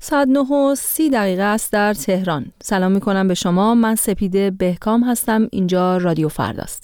ساعت 9:30 است در تهران. سلام میکنم به شما. من سپیده بهکام هستم. اینجا رادیو فرداست.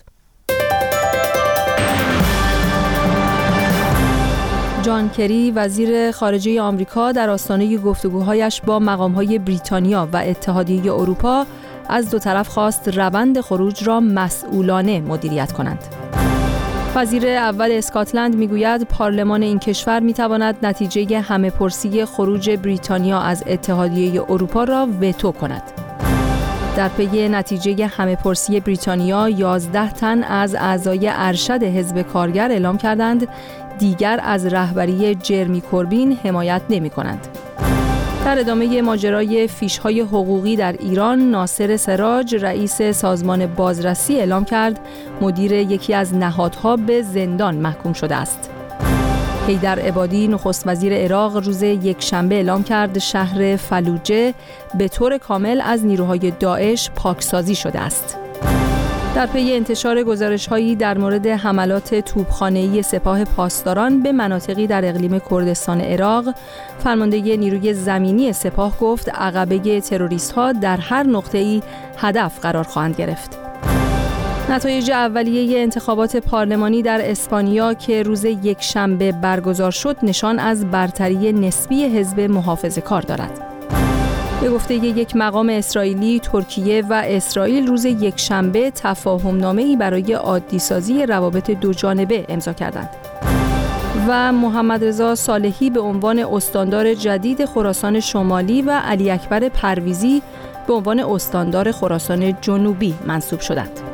جان کری وزیر خارجه آمریکا در آستانه گفتگوهایش با مقام‌های بریتانیا و اتحادیه اروپا از دو طرف خواست روند خروج را مسئولانه مدیریت کنند. وزیر اول اسکاتلند میگوید پارلمان این کشور میتواند نتیجه همه‌پرسی خروج بریتانیا از اتحادیه اروپا را وتو کند. در پی نتیجه همه‌پرسی بریتانیا 11 تن از اعضای ارشد حزب کارگر اعلام کردند دیگر از رهبری جرمی کوربین حمایت نمی‌کنند. در ادامه ماجرای فیش‌های حقوقی در ایران، ناصر سراج رئیس سازمان بازرسی اعلام کرد مدیر یکی از نهادها به زندان محکوم شده است. حیدر عبادی نخست وزیر عراق روز یکشنبه اعلام کرد شهر فلوجه به طور کامل از نیروهای داعش پاکسازی شده است. در پی انتشار گزارش‌هایی در مورد حملات توپخانه‌ای سپاه پاسداران به مناطقی در اقلیم کردستان عراق، فرمانده نیروی زمینی سپاه گفت عقبه تروریست‌ها در هر نقطه‌ای هدف قرار خواهند گرفت. نتایج اولیه انتخابات پارلمانی در اسپانیا که روز یکشنبه برگزار شد نشان از برتری نسبی حزب محافظه‌کار دارد. به گفته یک مقام اسرائیلی، ترکیه و اسرائیل روز یکشنبه تفاهم‌نامه‌ای برای عادی‌سازی روابط دوجانبه امضا کردند. و محمد رضا صالحی به عنوان استاندار جدید خراسان شمالی و علی اکبر پرویزی به عنوان استاندار خراسان جنوبی منصوب شدند.